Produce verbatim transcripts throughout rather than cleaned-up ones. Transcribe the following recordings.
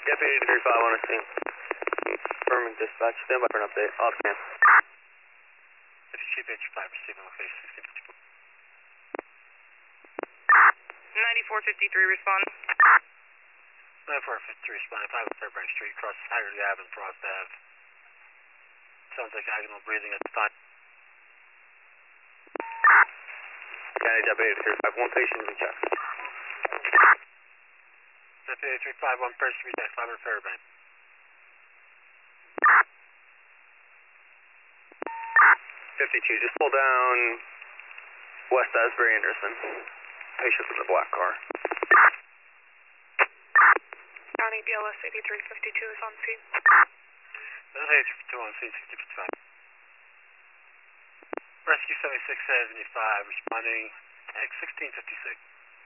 Deputy three five on the scene. Confirming dispatch. Stand by for an update. Off scan. fifty-two H five receiving location sixteen fifty-four. ninety-four fifty-three responding. ninety-four fifty-three responding. five on Fairbank Street, across Haggerty Ave and Frost Ave. Sounds like agonal breathing at the time. County Deputy three five one patient in check. Deputy three five one person reach five on Fairbank. fifty-two, just pull down West Asbury Anderson. Patient in the black car. County B L S eighty-three fifty-two is on scene. eighty-three fifty-two on scene, sixty fifty-five. Rescue seventy-six seventy-five responding at sixteen fifty-six.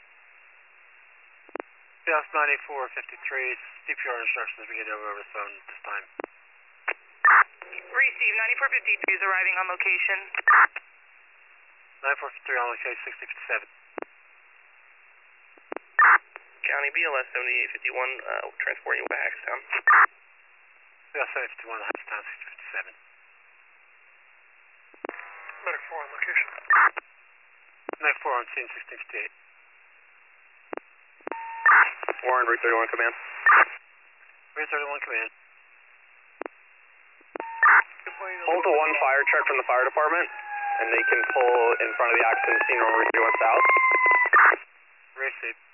B L S ninety-four fifty-three, C P R instructions we get over over the phone this time. Receive, ninety-four fifty-three is arriving on location. ninety-four fifty-three on location, sixty fifty-seven. County B L S seventy-eight fifty-one, uh, transporting you to Hackstown. B L S seventy-eight fifty-one, Hackstown, sixty fifty-seven. Medic four on location. Medic four on scene, sixteen fifty-eight. Warren, Route thirty-one command. Route thirty-one command. Hold to one fire truck from the fire department, and they can pull in front of the accident scene on Route thirty-one south. Receive.